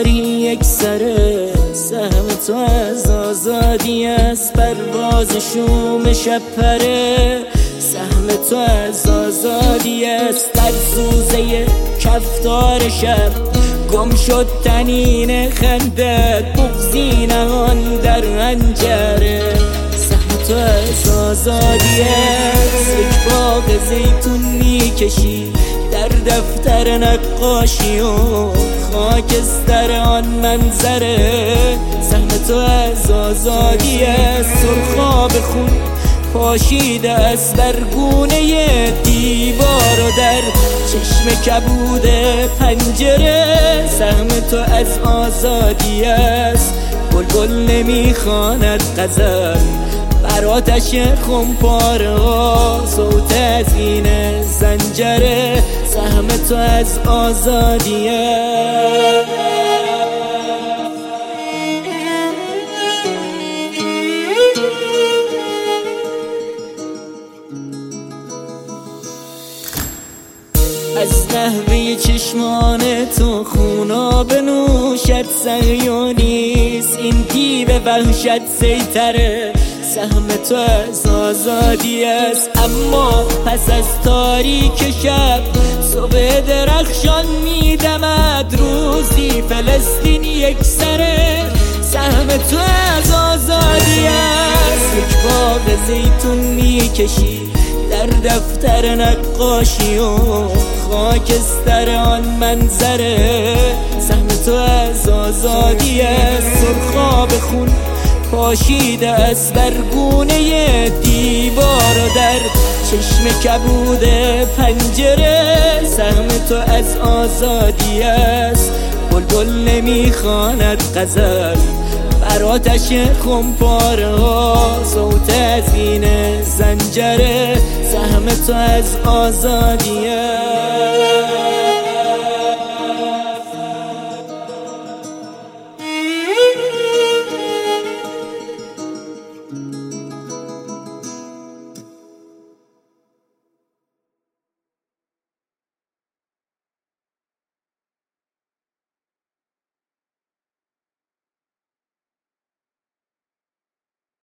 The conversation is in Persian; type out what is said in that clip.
داری یک سره، سهم تو از آزادی است، پرواز شوم شب پره. سهم تو از آزادی است، در سوزه کفتار شب گم شد تنین خندت، بغضی نهان در حنجره. سهم تو از آزادی است، یک باغ زیتون میکشی در دفتر نقاشی و خاکستر آن منظره. سهم تو از آزادی است، سرخاب خون پاشیده است بر گونه دیوار و در چشم کبود پنجره. سهم تو از آزادی است، بلبل نمیخواند غزل بر آتش خمپاره ها، صوت از این زنجره. سهم تو از آزادی است. از نحوه چشمان تو خونا بنوشد سعی نیست، این دیو وحشت سیطره. سهم تو از آزادی است، اما پس از تاریک شب صبح درخشان میدمد، روزی فلسطین یک سره. سهم تو از آزادی است، یک باغ زیتون میکشی در دفتر نقاشی و خاکستر آن منظره. سهم تو از آزادی است، سرخاب خون پاشیده است بر گونه دیوار و در چشم کبود پنجره. سهم تو از آزادی است، بلبل نمیخواند غزل بر آتش خمپاره ها، صوت از این زنجره. سهم تو از آزادی است.